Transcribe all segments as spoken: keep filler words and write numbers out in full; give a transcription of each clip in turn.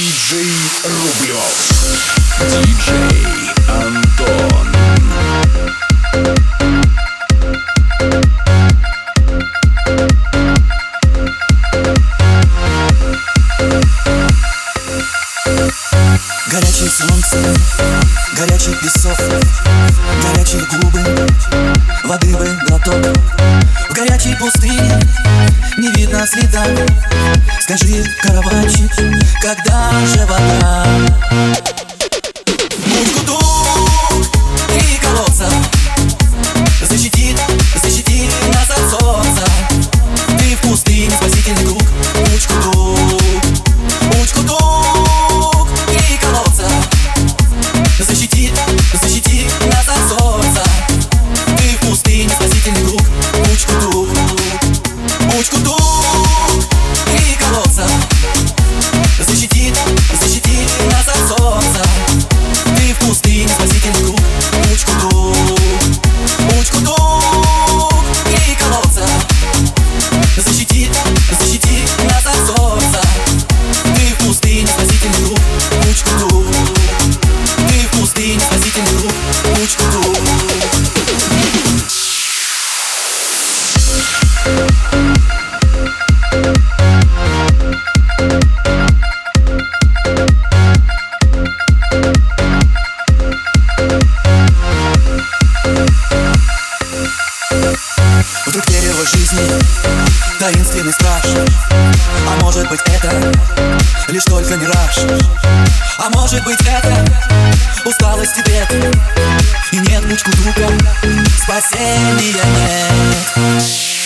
диджей Рублев, диджей Антон. Горячее солнце, горячий песок, горячие губы, воды бы глоток. В горячей пустыне не видно следа. Скажи, караванщик, когда же вода? Мучку-дук и колодца защитит, защитит нас от солнца. Ты в пустыне спасительный круг. Мучку-дук, мучку-дук и колодца защитит, защитит нас от солнца. Ты в пустыне спасительный круг. Мучку-дук, мучку-дук и колодца защитит, защитит нас от солнца. Ты в пустыне спасительный круг. Мучку-дук, мучку-дук и колодца защитит, защитит нас от солнца. Ты в пустыне спасительный круг. Мучку-дук, ты в пустыне спасительный круг. Мучку-дук. Вдруг дерево жизни, таинственный страж. А может быть это лишь только мираж. А может быть это усталость и бед. И нет мучку-дука, спасения нет.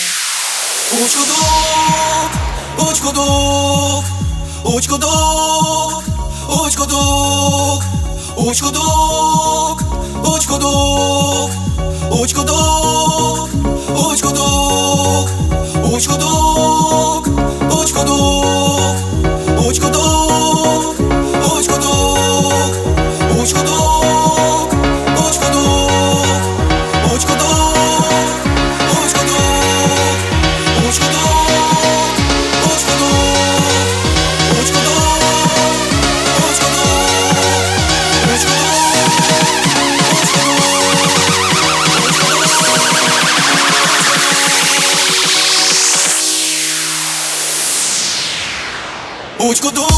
Учку-дук, учку-дук, учку-дук, учку-дук, учку-дук, учку-дук, учку-дук, учку-дук, учку-дук, учку-дук, учку-дук, учку-дук, учку-дук, учку-дук, учку-дук.